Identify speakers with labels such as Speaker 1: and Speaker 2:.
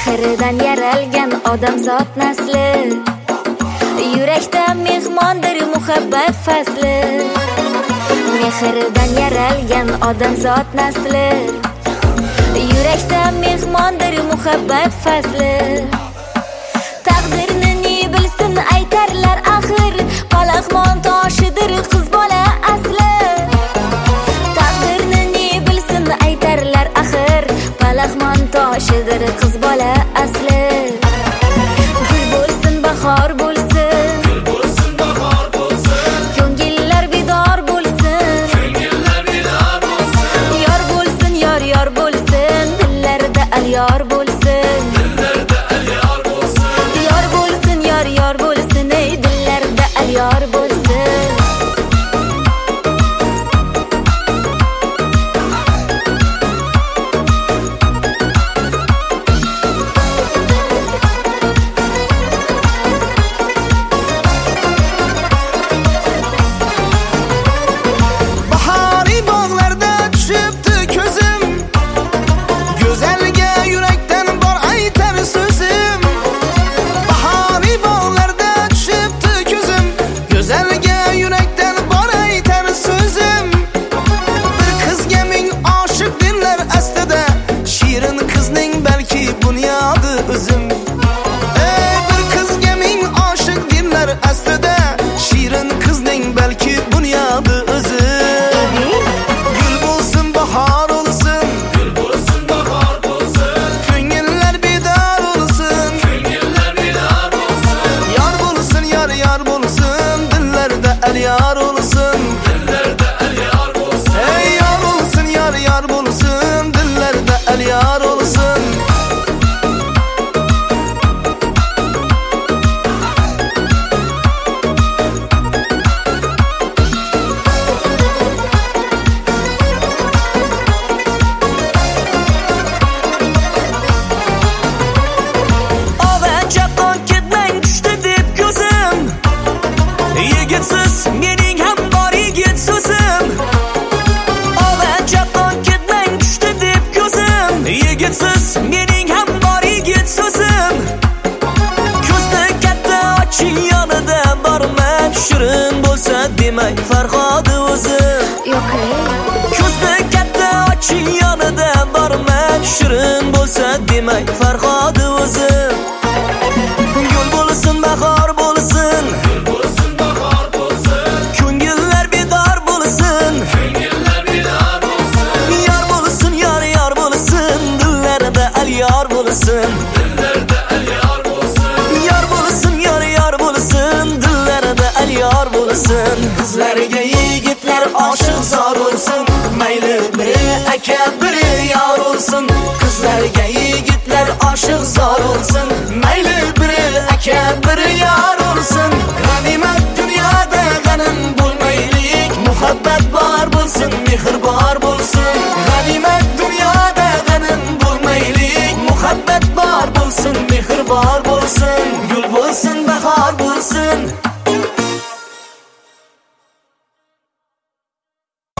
Speaker 1: Mehridan yaralgan odamzod nasli, yurakda mehmondir muhabbat fasli. Mehridan yaralgan odamzod nasli, yurakda mehmondir muhabbat fasli. Taqdirni ne bilsin aytarlar axir, palaxmon toshidir qiz bola asli. Taqdirni ne bilsin aytarlar axir, palaxmon toshidir qiz bola asli. Gul bo'lsin, bahor bo'lsin,
Speaker 2: gul bo'lsin, bahor bo'lsin,
Speaker 1: ko'ngillar bedor bo'lsin,
Speaker 2: ko'ngillar bedor bo'lsin,
Speaker 1: yor bo'lsin, yor bo'lsin, dillarda alyor bo'lsin,
Speaker 2: dillarda alyor bo'lsin,
Speaker 1: yor bo'lsin, yor bo'lsin, ey dillarda alyor bo'lsin.
Speaker 3: Yar olsun,
Speaker 2: dillarda alyor bo'lsin,
Speaker 3: ey yar olsun, yar bo'lsin, dillarda alyar olsun. Ovacha qon ketmang tushdi deb ko'zim, yigitsiz mening ham bor yigit so'zim. Ovacha qon ketmang tushdi deb ko'zim, yigitsiz mening ham bor yigit so'zim. Ko'zni katta oching yonida borman, shirin bo'lsa demay Farhodi o'zim.
Speaker 1: Yo'q ey,
Speaker 3: Ko'zni katta oching yonida borman, shirin bo'lsa demay Farhodi o'zim. Gul bo'lsin, bahor bo'lsin,
Speaker 2: gul bo'lsin, bahor bo'lsin,
Speaker 3: ko'ngillar bedor bo'lsin,
Speaker 2: ko'ngillar bedor bo'lsin,
Speaker 3: yor bo'lsin, yor bo'lsin, dillarda alyor bo'lsin.
Speaker 2: dillarda alyor bo'lsin,
Speaker 3: Yor bo'lsin, yor bo'lsin, dillarda alyor bo'lsin. Qizlarga yigitlar oshiq zor bo'lsin, mayli biri aka biri yor bo'lsin. Qizlarga yigitlar oshiq zor bo'lsin, mayli biri aka biri yor bo'lsin. G'animat dunyoda g'anim bo'lmaylik, muhabbat bor bo'lsin, mehr bor bo'lsin. G'animat dunyoda g'anim bo'lmaylik, muhabbat bor bo'lsin, mehr bor bo'lsin. Gul bo'lsin, bahor bo'lsin,